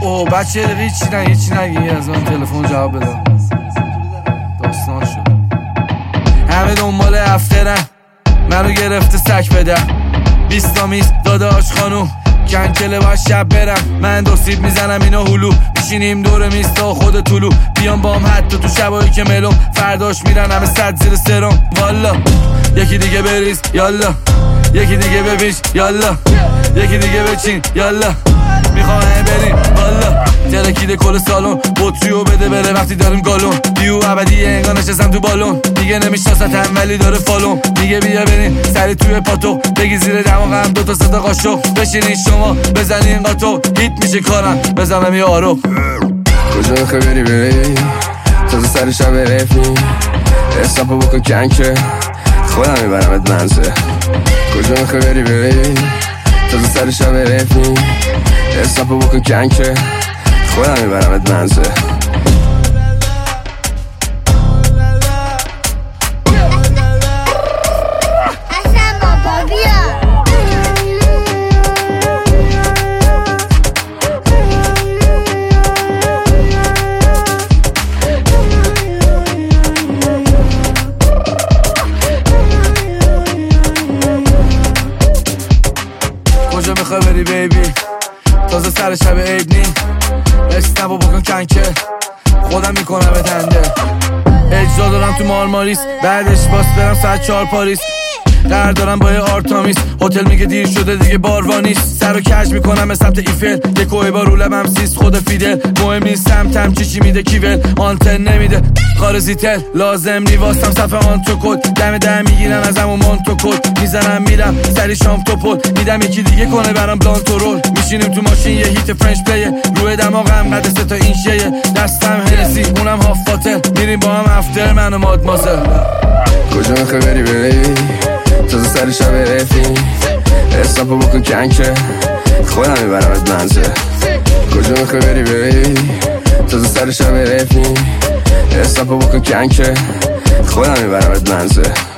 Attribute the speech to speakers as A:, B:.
A: اوه بچه هیچی نگی از من تلفن جواب بدم. داستان شد همه دنبال افترن، منو گرفته سک بدم. 20 تا میز داداش خانوم کنکله باید شب برم. من دو سیب میزنم اینا هلو، میشینیم دور میز تا خود طولو. بیان بام حتی تو شبایی که ملوم، فرداش میرن همه صد زیر سرم. والا یکی دیگه بریز یالا، یکی دیگه ببیش یالا، یکی دیگه بچین یالا، میخواه بریم والا. ترکیده کل سالون بطریو بده بره وقتی داریم گالون. دیو ابدیه انگار نشستم تو بالون، دیگه نمیشناستم ولی داره فالون. میگه بیا بریم سری توی پاتو، بگی زیر دماغم 2 تا 3 تا قاشق. بشینین شما بزنین قاطو، هیت میشه کارم بزنم یه آرو.
B: کجا میخوای بری تازه سر شب رفی، حسابو بکن کنکه خودم میبرمت منزه. کجا میخوای بری تازه سر شب رفی، حسابو بکن کنکه خودم میبرمت منزه.
A: کجا میخوای بری بیبی تازه سر شب عید نی، اسنپو بکن کنکه خودم میکنم تنده. اجرا دارم تو مارماریس، بعدش باس برم ساعت 4 پاریس. قرار دارم با یه آرتامیس، هتل میگه دیر شده دیگه باروا نیست. سر و کج میکنم به سمت ایفل، یه کوه با رو لبم سیست خود فیدل. مهم نیست سمتم چی میده کیول، آنتن نمیده خارزیتل. لازم نیواستم صفحه آنتو کد، دم میگیرن از همون مانتو کد. میزنم میرم سری شام تو پل، میدم یکی دیگه کنه برام بلانتو رول. میشینیم تو ماشین یه هیت فرنچ پلیه، روی دماغم قد 3 تا این شیه. دستم هنسی اونم هاف فاتل، میریم با هم افتر من و مادمازل.
B: کجا میخوای بری تازه سر شب رفی، حسابو بکن کنکه خودم میبرمت منزه. کجا میخوای بری تازه سر شب رفی، حسابو بکن کنکه خودم میبرمت منزه.